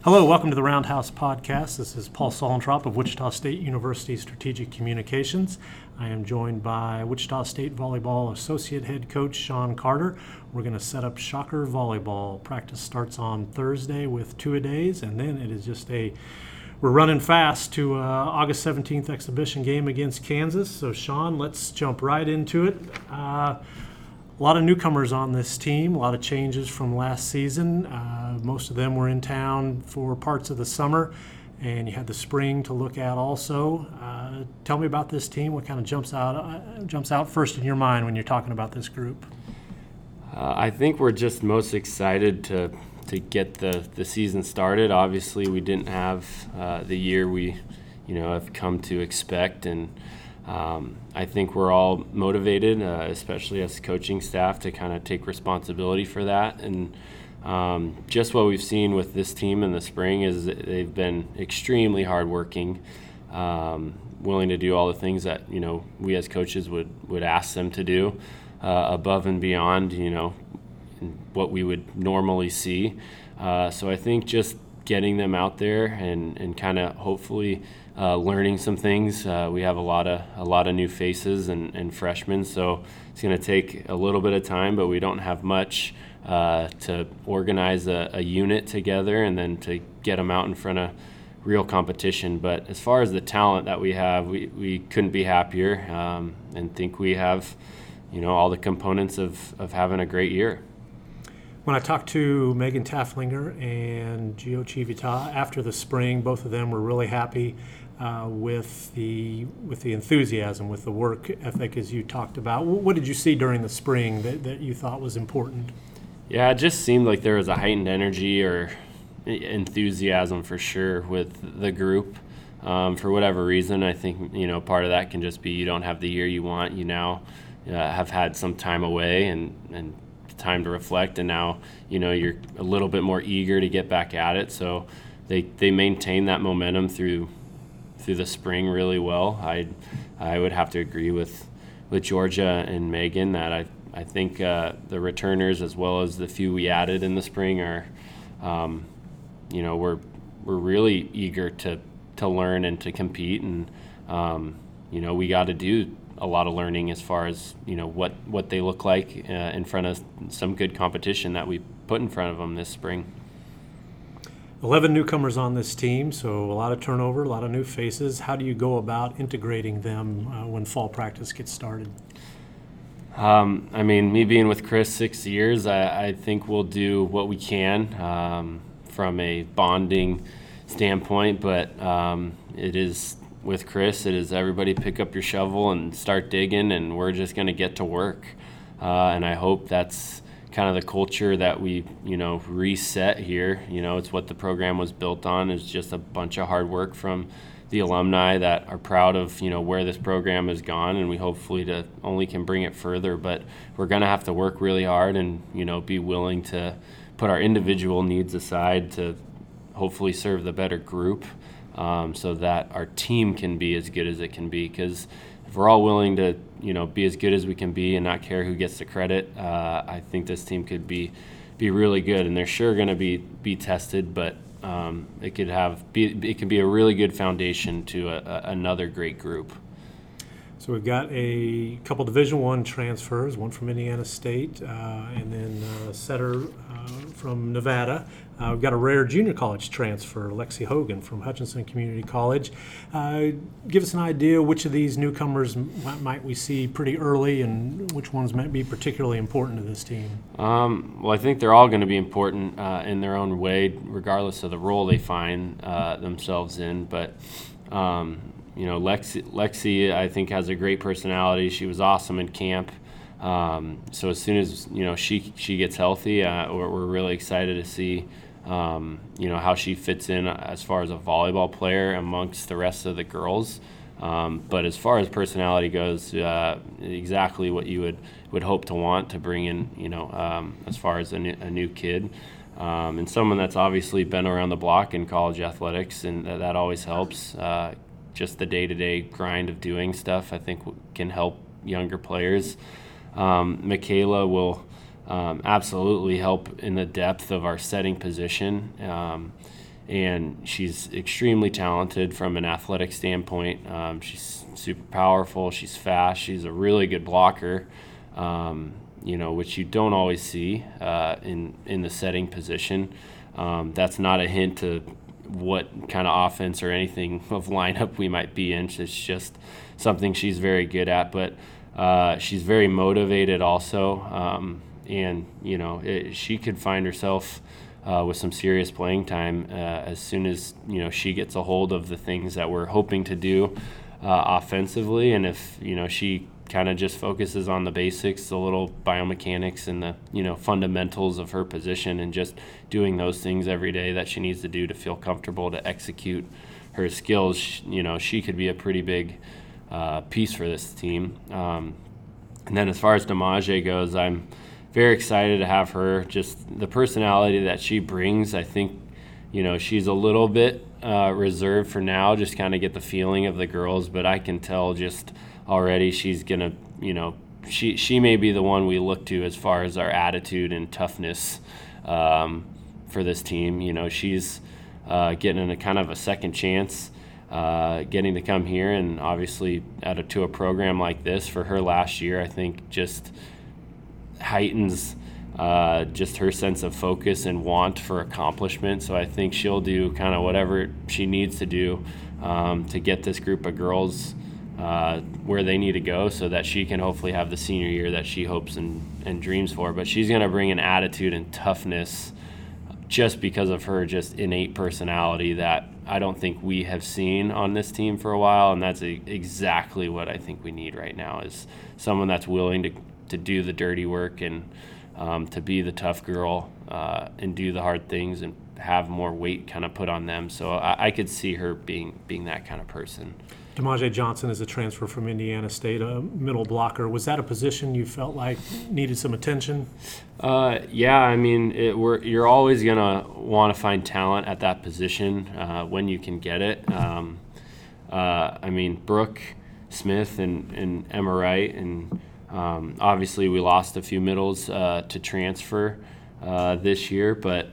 Hello, welcome to the Roundhouse Podcast. This is Paul Solentrop of Wichita State University Strategic Communications. I am joined by Wichita State Volleyball Associate Head Coach Sean Carter. We're going to set up Shocker Volleyball. Practice starts on Thursday with two-a-days, and then it is we're running fast to August 17th exhibition game against Kansas. So, Sean, let's jump right into it. A lot of newcomers on this team, a lot of changes from last season. Most of them were in town for parts of the summer, and you had the spring to look at also. Tell me about this team. What kind of jumps out first in your mind when you're talking about this group? I think we're just most excited to get the season started. Obviously, we didn't have the year we have come to expect, and I think we're all motivated, especially as coaching staff, to kind of take responsibility for that. And just what we've seen with this team in the spring is that they've been extremely hardworking, willing to do all the things that we as coaches would ask them to do, above and beyond what we would normally see. So I think just getting them out there and kind of hopefully learning some things. We have a lot of new faces and freshmen, so it's going to take a little bit of time, but we don't have much to organize a unit together and then to get them out in front of real competition. But as far as the talent that we have, we couldn't be happier, and think we have all the components of having a great year. When I talked to Megan Tafflinger and Gio Civita after the spring, both of them were really happy with the enthusiasm, with the work ethic, as you talked about. What did you see during the spring that you thought was important? Yeah, it just seemed like there was a heightened energy or enthusiasm for sure with the group. For whatever reason, I think part of that can just be you don't have the year you want. You now have had some time away and time to reflect, and now you're a little bit more eager to get back at it. So they maintain that momentum through the spring really well. I would have to agree with Georgia and Megan that I think the returners, as well as the few we added in the spring, are we're really eager to learn and to compete, and we got to do a lot of learning as far as what they look like in front of some good competition that we put in front of them this spring. 11 newcomers on this team, so a lot of turnover, a lot of new faces. How do you go about integrating them when fall practice gets started? Me being with Chris 6 years, I think we'll do what we can from a bonding standpoint, but it is with Chris, it is everybody pick up your shovel and start digging, and we're just going to get to work. And I hope that's kind of the culture that we, reset here. It's what the program was built on, is just a bunch of hard work from the alumni that are proud of, where this program has gone, and we hopefully can bring it further. But we're going to have to work really hard and, be willing to put our individual needs aside to hopefully serve the better group. So that our team can be as good as it can be. Because if we're all willing to, be as good as we can be and not care who gets the credit, I think this team could be really good. And they're sure going to be tested, but it can be a really good foundation to another great group. So we've got a couple Division I transfers, one from Indiana State and then a setter from Nevada. We've got a rare junior college transfer, Lexi Hogan from Hutchinson Community College. Give us an idea which of these newcomers might we see pretty early, and which ones might be particularly important to this team? Well, I think they're all going to be important in their own way, regardless of the role they find themselves in. But Lexi, I think, has a great personality. She was awesome in camp. So as soon as she gets healthy, we're really excited to see how she fits in as far as a volleyball player amongst the rest of the girls. But as far as personality goes, exactly what you would hope to want to bring in, as far as a new kid. And someone that's obviously been around the block in college athletics, and that always helps. Just the day-to-day grind of doing stuff, I think, can help younger players. Michaela will absolutely help in the depth of our setting position. and she's extremely talented from an athletic standpoint. She's super powerful. She's fast. She's a really good blocker, which you don't always see in the setting position. That's not a hint to what kind of offense or anything of lineup we might be in. It's just something she's very good at. But she's very motivated also, she could find herself with some serious playing time as soon as she gets a hold of the things that we're hoping to do offensively, and if she kind of just focuses on the basics, the little biomechanics and the fundamentals of her position, and just doing those things every day that she needs to do to feel comfortable to execute her skills, she could be a pretty big piece for this team. And then as far as Demaje goes, I'm very excited to have her. Just the personality that she brings, I think, she's a little bit reserved for now, just kind of get the feeling of the girls, but I can tell just already she's going to, she may be the one we look to as far as our attitude and toughness for this team. She's getting a kind of a second chance, getting to come here, and obviously to a program like this for her last year, I think just heightens just her sense of focus and want for accomplishment. So I think she'll do kind of whatever she needs to do to get this group of girls where they need to go, so that she can hopefully have the senior year that she hopes and dreams for. But she's going to bring an attitude and toughness just because of her just innate personality that I don't think we have seen on this team for a while, and that's exactly what I think we need right now, is someone that's willing to do the dirty work and to be the tough girl and do the hard things and have more weight kind of put on them. So I could see her being that kind of person. Demaje Johnson is a transfer from Indiana State, a middle blocker. Was that a position you felt like needed some attention? Yeah, I mean, you're always going to want to find talent at that position when you can get it. Brooke Smith and Emma Wright, and obviously we lost a few middles to transfer this year, but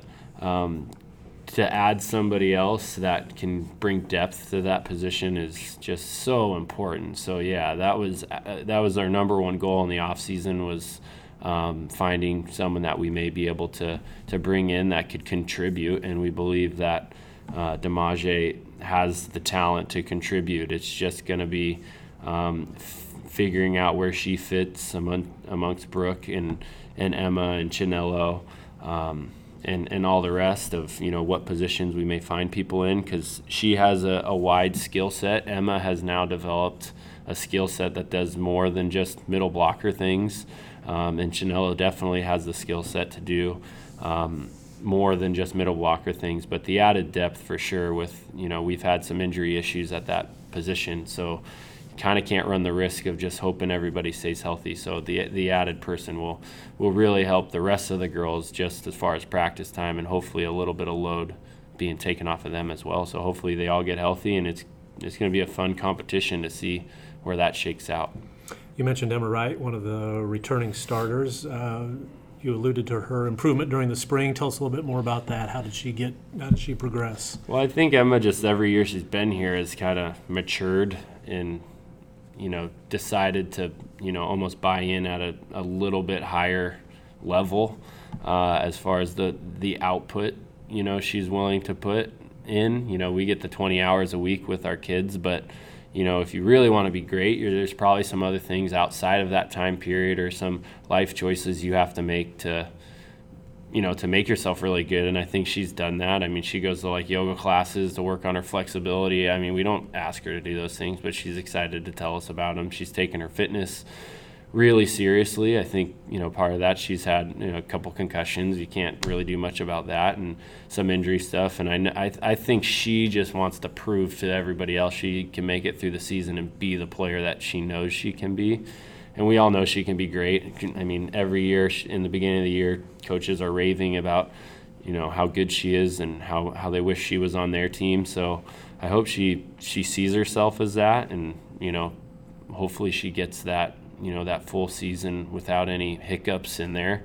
to add somebody else that can bring depth to that position is just so important. So yeah, that was our number one goal in the off season, was finding someone that we may be able to bring in that could contribute, and we believe that Demaje has the talent to contribute. It's just going to be figuring out where she fits amongst Brooke and Emma and Chinello. And all the rest of what positions we may find people in, because she has a wide skill set. Emma has now developed a skill set that does more than just middle blocker things, and Chinello definitely has the skill set to do more than just middle blocker things. But the added depth for sure, with we've had some injury issues at that position, so kind of can't run the risk of just hoping everybody stays healthy. So the added person will really help the rest of the girls, just as far as practice time, and hopefully a little bit of load being taken off of them as well. So hopefully they all get healthy, and it's going to be a fun competition to see where that shakes out. You mentioned Emma Wright, one of the returning starters. You alluded to her improvement during the spring. Tell us a little bit more about that. How did she progress? Well, I think Emma, just every year she's been here, has kind of matured and decided to, almost buy in at a little bit higher level as far as the output, she's willing to put in. We get the 20 hours a week with our kids, but, if you really want to be great, there's probably some other things outside of that time period, or some life choices you have to make to make yourself really good. And I think she's done that. I mean, she goes to yoga classes to work on her flexibility. I mean, we don't ask her to do those things, but she's excited to tell us about them. She's taken her fitness really seriously. I think, part of that, she's had a couple concussions. You can't really do much about that, and some injury stuff. And I think she just wants to prove to everybody else she can make it through the season and be the player that she knows she can be. And we all know she can be great. I mean, every year in the beginning of the year, coaches are raving about, how good she is and how they wish she was on their team. So I hope she sees herself as that, and, hopefully she gets that, that full season without any hiccups in there.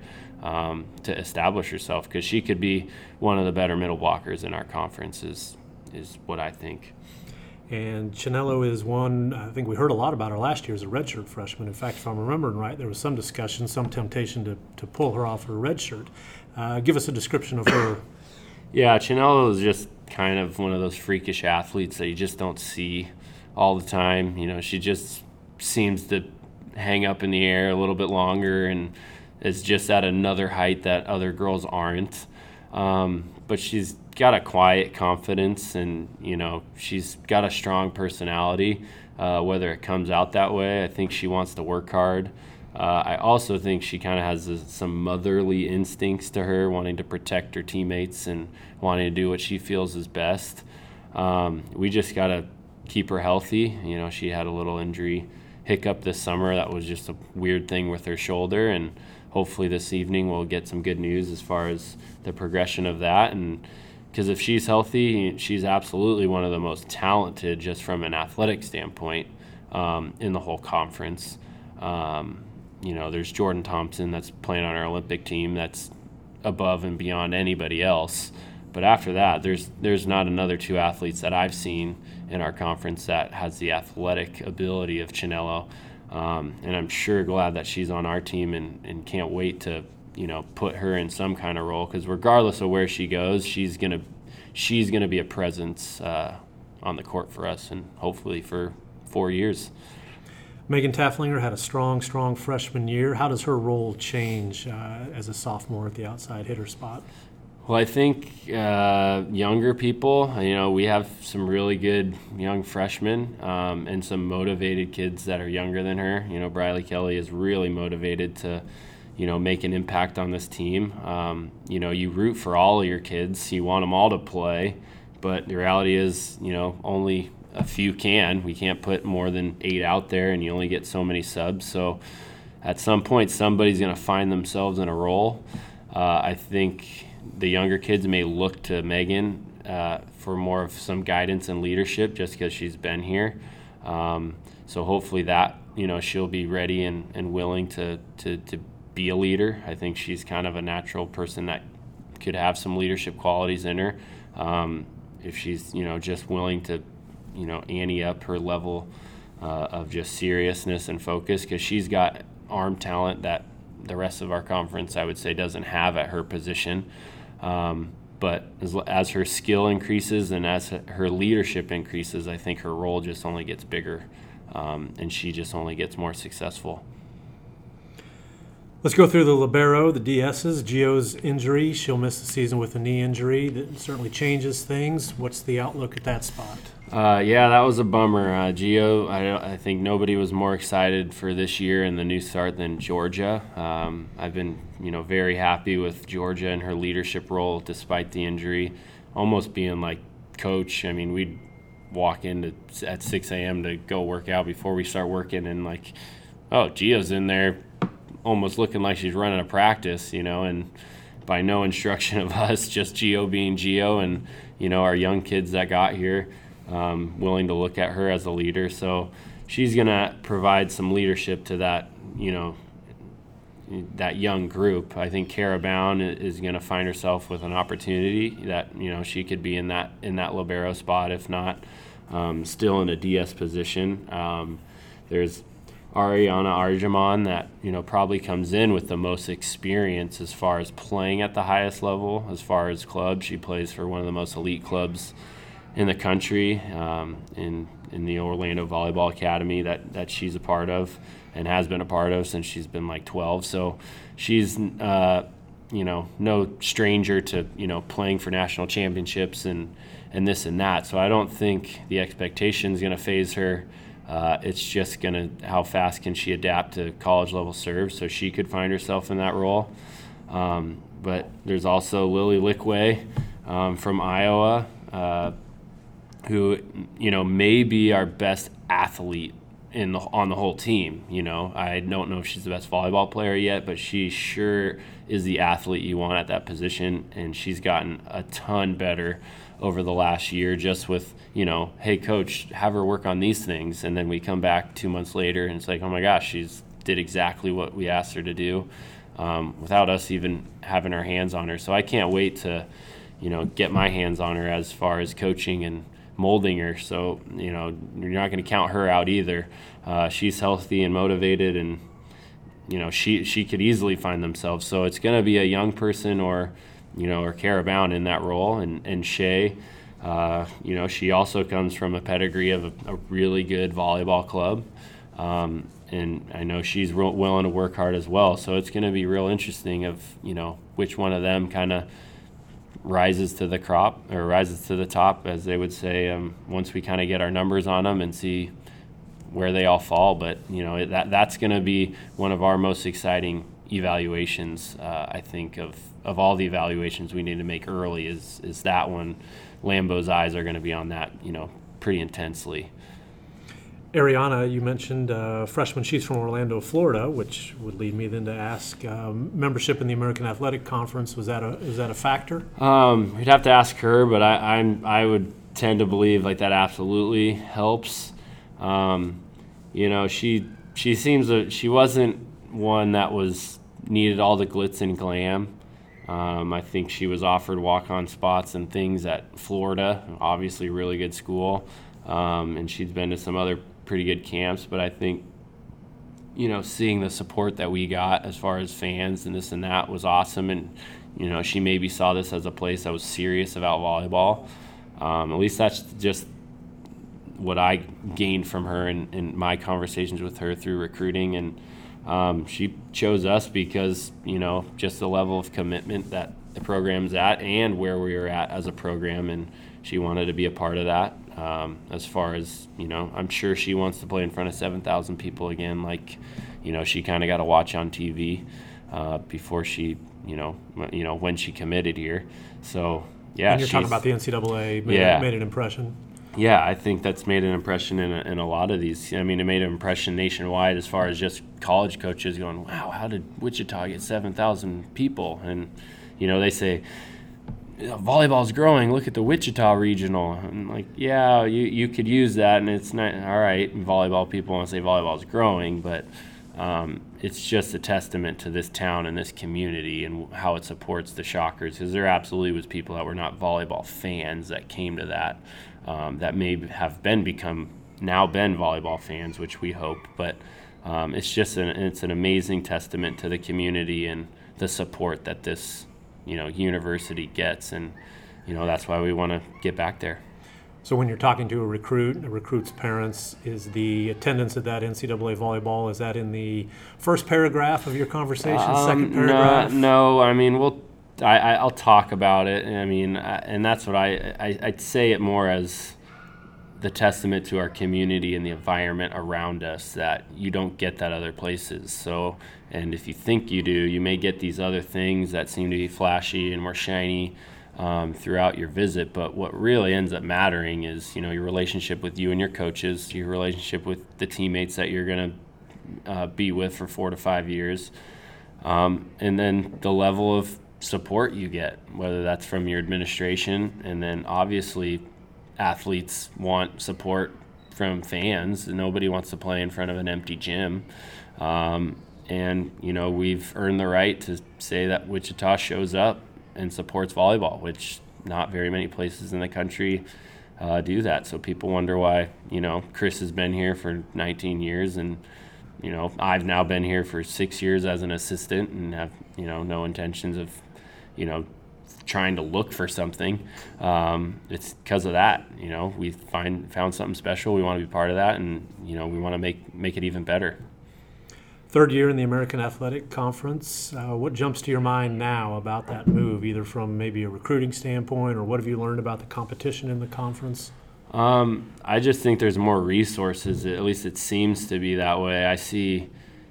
to establish herself, because she could be one of the better middle blockers in our conference is what I think. And Chinelo is one, I think we heard a lot about her last year as a redshirt freshman. In fact, if I'm remembering right, there was some discussion, some temptation to pull her off her redshirt. Give us a description of her. Yeah, Chinelo is just kind of one of those freakish athletes that you just don't see all the time. You know, she just seems to hang up in the air a little bit longer and is just at another height that other girls aren't. But she's got a quiet confidence, and, you know, she's got a strong personality, whether it comes out that way. I think she wants to work hard. I also think she kind of has some motherly instincts to her, wanting to protect her teammates and wanting to do what she feels is best. We just got to keep her healthy. You know, she had a little injury hiccup this summer. That was just a weird thing with her shoulder, and hopefully this evening we'll get some good news as far as the progression of that. And because if she's healthy, she's absolutely one of the most talented, just from an athletic standpoint, in the whole conference. You know, there's Jordan Thompson that's playing on our Olympic team that's above and beyond anybody else. But after that, there's not another two athletes that I've seen in our conference that has the athletic ability of Chinelo. And I'm sure glad that she's on our team, and can't wait to, you know, put her in some kind of role, because regardless of where she goes, she's gonna be a presence on the court for us, and hopefully for 4 years. Megan Tafflinger had a strong freshman year. How does her role change as a sophomore at the outside hitter spot? Well, I think younger people, you know, we have some really good young freshmen and some motivated kids that are younger than her. You know, Briley Kelly is really motivated to, you know, make an impact on this team. You know, you root for all of your kids. You want them all to play, but the reality is, you know, only a few can. We can't put more than 8 out there, and you only get so many subs. So at some point, somebody's going to find themselves in a role. I think the younger kids may look to Megan for more of some guidance and leadership, just because she's been here. So hopefully that, you know, she'll be ready and willing to be a leader. I think she's kind of a natural person that could have some leadership qualities in her. If she's, you know, just willing to, you know, ante up her level of just seriousness and focus, because she's got arm talent that the rest of our conference, I would say, doesn't have at her position. But as her skill increases and as her leadership increases, I think her role just only gets bigger, and she just only gets more successful. Let's go through the libero, the DSs. Gio's injury, she'll miss the season with a knee injury. That certainly changes things. What's the outlook at that spot? Yeah, that was a bummer. Gio, I think nobody was more excited for this year and the new start than Georgia. I've been, you know, very happy with Georgia and her leadership role despite the injury, almost being like coach. I mean, we'd walk in at 6 a.m. to go work out before we start working, and like, oh, Gio's in there almost looking like she's running a practice, you know, and by no instruction of us, just Gio being Gio, and, you know, our young kids that got here willing to look at her as a leader. So she's going to provide some leadership to that, you know, that young group. I think Kara Bound is going to find herself with an opportunity that, you know, she could be in that libero spot, if not still in a DS position. There's Ariana Arjamon that, you know, probably comes in with the most experience as far as playing at the highest level, as far as clubs. She plays for one of the most elite clubs in the country, in the Orlando Volleyball Academy that she's a part of and has been a part of since she's been like 12. So she's, you know, no stranger to, you know, playing for national championships and this and that. So I don't think the expectation is going to phase her. It's just how fast can she adapt to college level serves, so she could find herself in that role. But there's also Lily Lickway from Iowa, who, you know, may be our best athlete on the whole team. You know, I don't know if she's the best volleyball player yet, but she sure is the athlete you want at that position, and she's gotten a ton better over the last year, just with, you know, hey, coach, have her work on these things. And then we come back 2 months later and it's like, oh my gosh, she's did exactly what we asked her to do. without us even having our hands on her. So I can't wait to, get my hands on her as far as coaching and molding her. So, you're not going to count her out either. She's healthy and motivated, and, she could easily find themselves. So it's going to be a young person or Kara Bound in that role. And Shay, she also comes from a pedigree of a really good volleyball club. And I know she's willing to work hard as well. So it's going to be real interesting of, which one of them kind of rises to the top, as they would say, once we kind of get our numbers on them and see where they all fall. But, that's going to be one of our most exciting evaluations, I think, of all the evaluations we need to make early is that one. Lambeau's eyes are going to be on that, pretty intensely. Ariana, you mentioned freshman. She's from Orlando, Florida, which would lead me then to ask membership in the American Athletic Conference. Is that a factor? We'd have to ask her, but I would tend to believe like that absolutely helps. She wasn't one that needed all the glitz and glam. I think she was offered walk-on spots and things at Florida, obviously a really good school, and she's been to some other pretty good camps. But I think, seeing the support that we got as far as fans and this and that was awesome. And, she maybe saw this as a place that was serious about volleyball. At least that's just what I gained from her in my conversations with her through recruiting. And she chose us because, just the level of commitment that the program's at and where we were at as a program, and she wanted to be a part of that. As far as, I'm sure she wants to play in front of 7,000 people again, like, she kind of got to watch on TV before she, when she committed here. So, yeah. And you're talking about the NCAA made an impression. Yeah, I think that's made an impression in a lot of these. I mean, it made an impression nationwide as far as just college coaches going, wow, how did Wichita get 7,000 people? And, they say, volleyball's growing, look at the Wichita regional. And like, yeah, you could use that, and it's not, all right, volleyball people want to say volleyball's growing, but it's just a testament to this town and this community and how it supports the Shockers, because there absolutely was people that were not volleyball fans that came to that. That may have become volleyball fans, which we hope. But it's an amazing testament to the community and the support that this university gets, and that's why we want to get back there. So when you're talking to a recruit's parents, is the attendance at that NCAA volleyball, is that in the first paragraph of your conversation, second paragraph? No. I mean, I'll talk about it. I mean, and that's what I'd say it more as the testament to our community and the environment around us, that you don't get that other places. So, and if you think you do, you may get these other things that seem to be flashy and more shiny throughout your visit. But what really ends up mattering is, your relationship with you and your coaches, your relationship with the teammates that you're going to be with for 4 to 5 years, and then the level of support you get, whether that's from your administration, and then obviously athletes want support from fans. Nobody wants to play in front of an empty gym. And, we've earned the right to say that Wichita shows up and supports volleyball, which not very many places in the country do that. So people wonder why, Chris has been here for 19 years and, I've now been here for 6 years as an assistant and have, no intentions of, trying to look for something. It's because of that. We found something special. We want to be part of that, and we want to make it even better. Third year in the American Athletic Conference. What jumps to your mind now about that move, either from maybe a recruiting standpoint, or what have you learned about the competition in the conference? I just think there's more resources. At least it seems to be that way. I see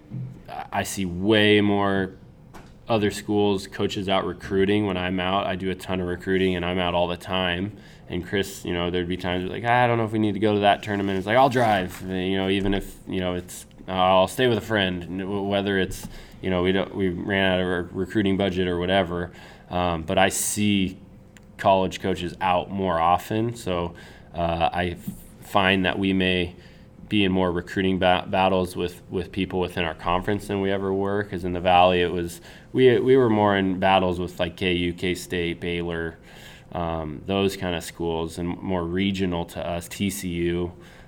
way more other schools, coaches out recruiting when I'm out. I do a ton of recruiting and I'm out all the time. And Chris, there'd be times like, I don't know if we need to go to that tournament. It's like, I'll drive, even if, it's, I'll stay with a friend, whether it's, we ran out of our recruiting budget or whatever. But I see college coaches out more often. So I find that we may be in more recruiting battles with people within our conference than we ever were. Because in the Valley, it was we were more in battles with like KU, K-State, Baylor, those kind of schools, and more regional to us, TCU.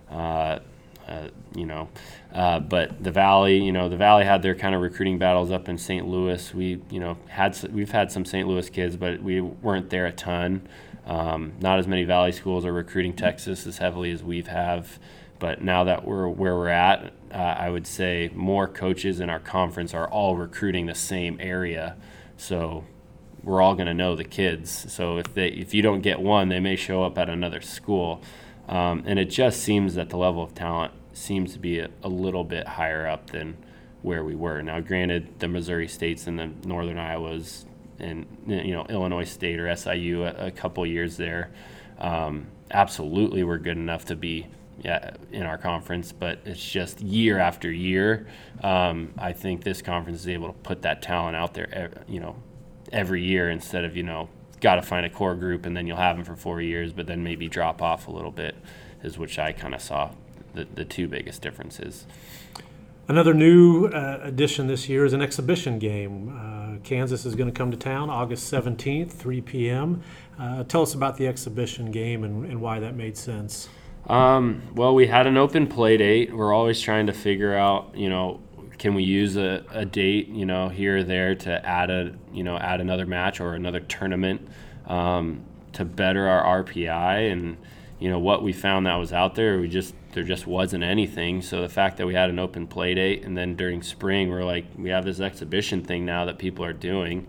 But the Valley, the Valley had their kind of recruiting battles up in St. Louis. We've had some St. Louis kids, but we weren't there a ton. Not as many Valley schools are recruiting Texas as heavily as we have. But now that we're where we're at, I would say more coaches in our conference are all recruiting the same area. So we're all going to know the kids. So if you don't get one, they may show up at another school. And it just seems that the level of talent seems to be a little bit higher up than where we were. Now, granted, the Missouri States and the Northern Iowas and Illinois State or SIU a couple years there absolutely were good enough to be in our conference, but it's just year after year. I think this conference is able to put that talent out there, every year instead of got to find a core group and then you'll have them for 4 years, but then maybe drop off a little bit, is which I kind of saw the two biggest differences. Another new addition this year is an exhibition game. Kansas is going to come to town August 17th, 3 p.m. Tell us about the exhibition game and why that made sense. Well, we had an open play date. We're always trying to figure out, can we use a date, here or there to add another match or another tournament to better our RPI. And, what we found that was out there, there just wasn't anything. So the fact that we had an open play date, and then during spring, we're like, we have this exhibition thing now that people are doing.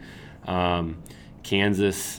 Kansas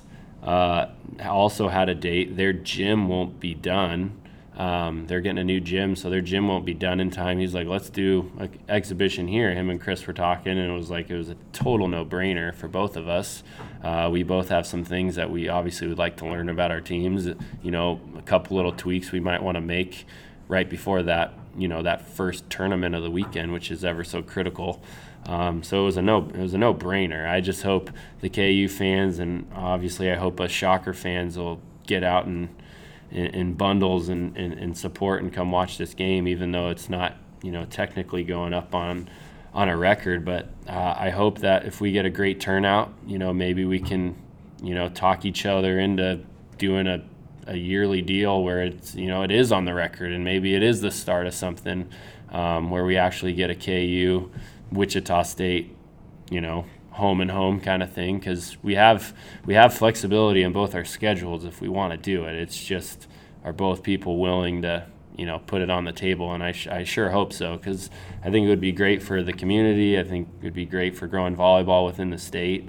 also had a date. Their gym won't be done. They're getting a new gym, so their gym won't be done in time. He's like, let's do an exhibition here. Him and Chris were talking, and it was a total no-brainer for both of us. We both have some things that we obviously would like to learn about our teams. A couple little tweaks we might want to make right before that, that first tournament of the weekend, which is ever so critical. So it was a no-brainer. I just hope the KU fans, and obviously I hope us Shocker fans, will get out in bundles and support and come watch this game, even though it's not technically going up on a record. But I hope that if we get a great turnout, maybe we can talk each other into doing a yearly deal where it's it is on the record, and maybe it is the start of something where we actually get a KU Wichita State home and home kind of thing, because we have flexibility in both our schedules if we want to do it. It's just, are both people willing to put it on the table? And I sure hope so, because I think it would be great for the community. I think it would be great for growing volleyball within the state,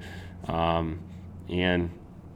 and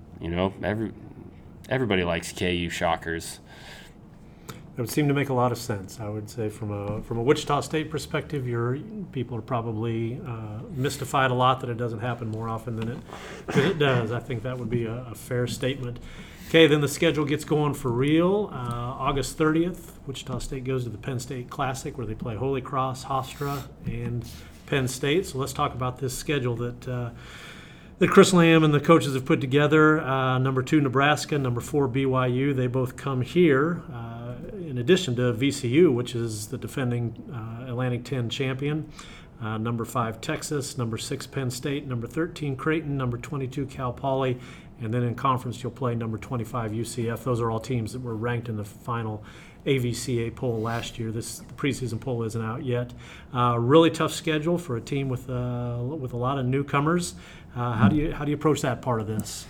everybody likes KU Shockers. That would seem to make a lot of sense. I would say from a Wichita State perspective, your people are probably mystified a lot that it doesn't happen more often than it does. I think that would be a fair statement. Okay, then the schedule gets going for real. August 30th, Wichita State goes to the Penn State Classic, where they play Holy Cross, Hofstra, and Penn State. So let's talk about this schedule that Chris Lamb and the coaches have put together. Number 2, Nebraska. Number 4, BYU. They both come here, in addition to VCU, which is the defending Atlantic 10 champion. Number 5, Texas. Number 6, Penn State. Number 13, Creighton. Number 22, Cal Poly. And then in conference, you'll play number 25, UCF. Those are all teams that were ranked in the final AVCA poll last year. The preseason poll isn't out yet. Really tough schedule for a team with a lot of newcomers. How do you approach that part of this?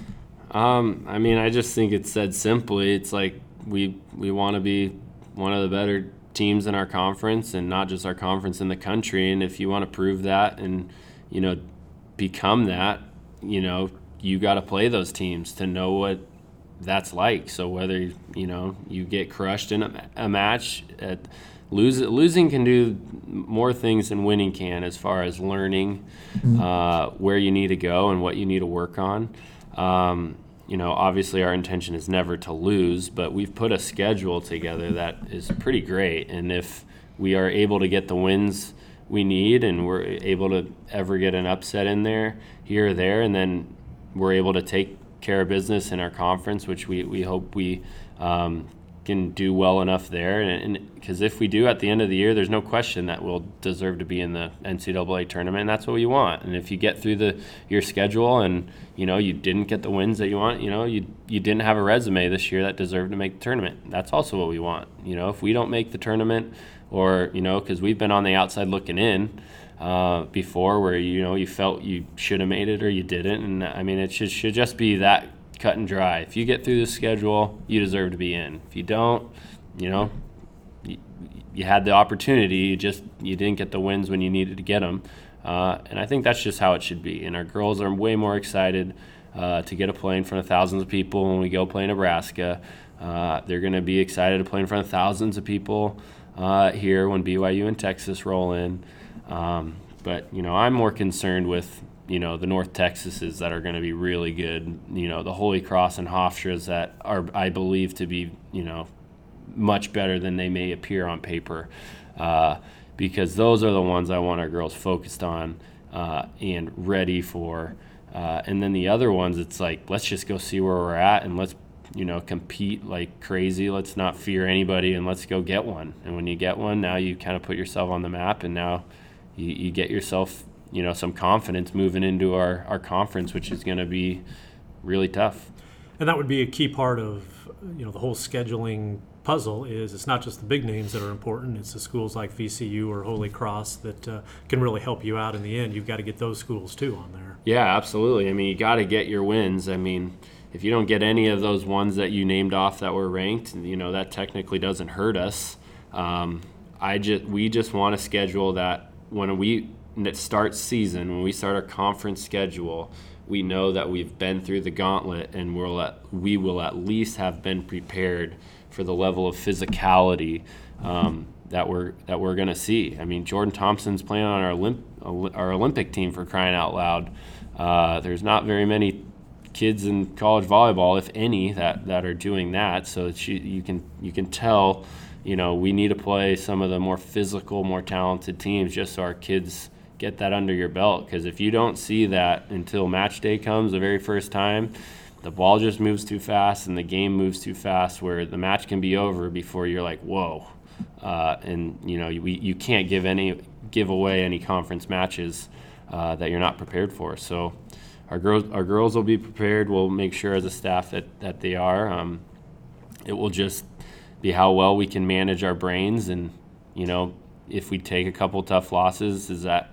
I just think it's said simply. It's like we want to be one of the better teams in our conference, and not just our conference, in the country. And if you want to prove that and become that, you got to play those teams to know what that's like. So whether you get crushed in a match, losing can do more things than winning can, as far as learning where you need to go and what you need to work on. Obviously our intention is never to lose, but we've put a schedule together that is pretty great. And if we are able to get the wins we need, and we're able to ever get an upset in there, here or there, and then we're able to take care of business in our conference, which we hope we can do well enough there, and because if we do at the end of the year, there's no question that we'll deserve to be in the NCAA tournament, and that's what you want. And if you get through your schedule and you didn't get the wins that you want, you didn't have a resume this year that deserved to make the tournament, that's also what we want. If we don't make the tournament, or because we've been on the outside looking in before, where you felt you should have made it or you didn't, and I mean it should just be that cut and dry. If you get through the schedule, you deserve to be in. If you don't, you had the opportunity, you didn't get the wins when you needed to get them. And I think that's just how it should be. And our girls are way more excited to get to play in front of thousands of people when we go play Nebraska. They're going to be excited to play in front of thousands of people here when BYU and Texas roll in. But I'm more concerned with the North Texases that are going to be really good, the Holy Cross and Hofstras that are, I believe, to be, much better than they may appear on paper, because those are the ones I want our girls focused on and ready for. And then the other ones, it's like, let's just go see where we're at and let's, compete like crazy. Let's not fear anybody and let's go get one. And when you get one, now you kind of put yourself on the map, and now you get yourself some confidence moving into our conference, which is going to be really tough. And that would be a key part of the whole scheduling puzzle. Is it's not just the big names that are important, it's the schools like VCU or Holy Cross that can really help you out in the end. You've got to get those schools too on there. Yeah, absolutely. I mean, you got to get your wins. I mean, if you don't get any of those ones that you named off that were ranked, that technically doesn't hurt us. We just want to schedule that when we start season, when we start our conference schedule, we know that we've been through the gauntlet, and we will at least have been prepared for the level of physicality that we're going to see. I mean, Jordan Thompson's playing on our Olympic team, for crying out loud. There's not very many kids in college volleyball, if any, that are doing that. So you can tell, we need to play some of the more physical, more talented teams just so our kids get that under your belt. Because if you don't see that until match day comes the very first time, the ball just moves too fast and the game moves too fast, where the match can be over before you're like, whoa. And you can't give away any conference matches that you're not prepared for. So our girls will be prepared. We'll make sure as a staff that they are. It will just be how well we can manage our brains, and if we take a couple tough losses, does that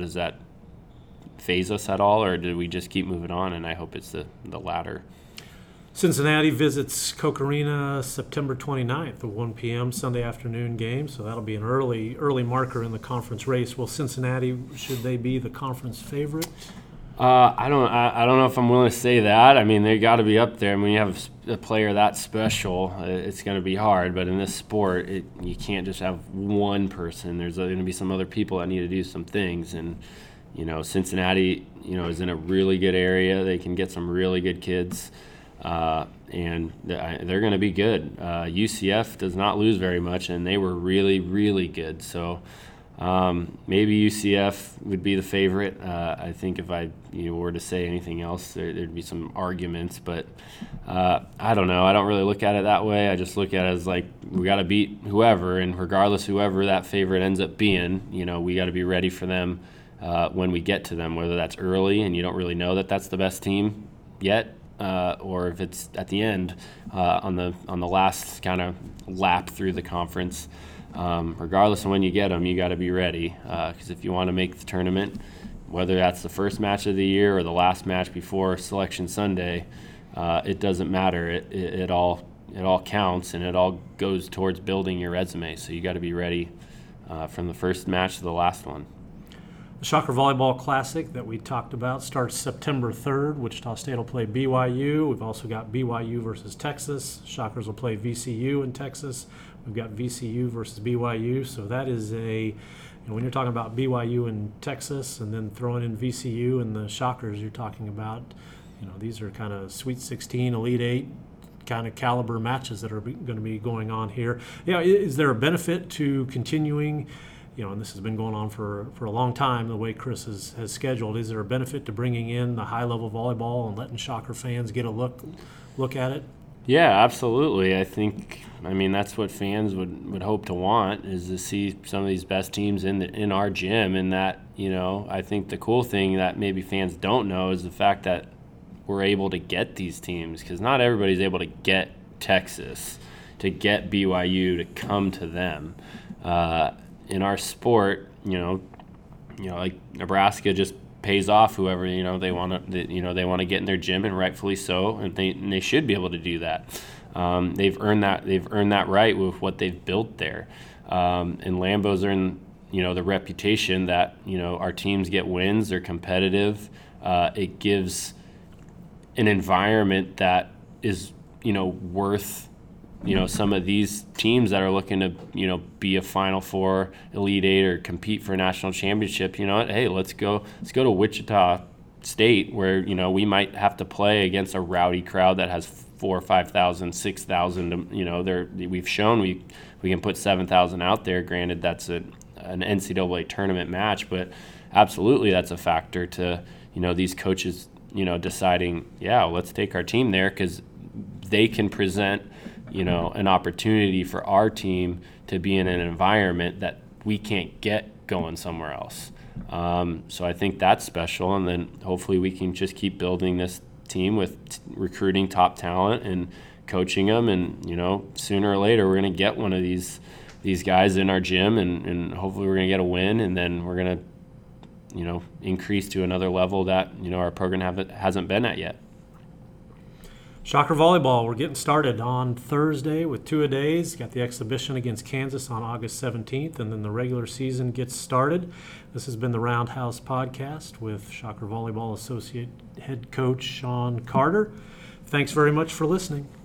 phase us at all, or do we just keep moving on? And I hope it's the latter. Cincinnati visits Koch Arena September 29th, a 1 p.m. Sunday afternoon game, so that'll be an early marker in the conference race. Will Cincinnati, should they be the conference favorite? I don't know if I'm willing to say that. I mean, they got to be up there. I mean, when you have a player that special, it's going to be hard. But in this sport, you can't just have one person. There's going to be some other people that need to do some things. And Cincinnati, is in a really good area. They can get some really good kids, and they're going to be good. UCF does not lose very much, and they were really, really good. So. Maybe UCF would be the favorite. I think if I were to say anything else, there'd be some arguments. But I don't know. I don't really look at it that way. I just look at it as like we got to beat whoever, and regardless whoever that favorite ends up being, we got to be ready for them when we get to them. Whether that's early and you don't really know that that's the best team yet, or if it's at the end on the last kind of lap through the conference. Regardless of when you get them, you got to be ready, because if you want to make the tournament, whether that's the first match of the year or the last match before Selection Sunday, it doesn't matter. It all counts, and it all goes towards building your resume. So you got to be ready from the first match to the last one. The Shocker Volleyball Classic that we talked about starts September 3rd. Wichita State will play BYU. We've also got BYU versus Texas. Shockers will play VCU in Texas. We've got VCU versus BYU. So that is when you're talking about BYU in Texas and then throwing in VCU and the Shockers, you're talking about, these are kind of Sweet 16, Elite 8 kind of caliber matches that are going to be going on here. Is there a benefit to continuing? And this has been going on for a long time, the way Chris has scheduled. Is there a benefit to bringing in the high-level volleyball and letting Shocker fans get a look at it? Yeah, absolutely. I mean, that's what fans would hope to want, is to see some of these best teams in our gym. And that, I think the cool thing that maybe fans don't know is the fact that we're able to get these teams, because not everybody's able to get Texas, to get BYU to come to them. In our sport, like Nebraska just pays off whoever they want to get in their gym, and rightfully so, and they should be able to do that. They've earned that right with what they've built there, and Lambeau's earned the reputation that our teams get wins, they're competitive. It gives an environment that is worth some of these teams that are looking to be a Final Four, Elite Eight, or compete for a national championship. Hey, let's go to Wichita State, where we might have to play against a rowdy crowd that has 4,000 or 5,000, 6,000. We've shown we can put 7,000 out there. Granted, that's an NCAA tournament match, but absolutely that's a factor to these coaches deciding, yeah, let's take our team there, because they can present an opportunity for our team to be in an environment that we can't get going somewhere else. So I think that's special, and then hopefully we can just keep building this team with recruiting top talent and coaching them, and sooner or later we're going to get one of these guys in our gym, and hopefully we're going to get a win, and then we're going to increase to another level that our program hasn't been at yet. Shocker Volleyball, we're getting started on Thursday with two-a-days. Got the exhibition against Kansas on August 17th, and then the regular season gets started. This has been the Roundhouse Podcast with Shocker Volleyball Associate Head Coach Sean Carter. Thanks very much for listening.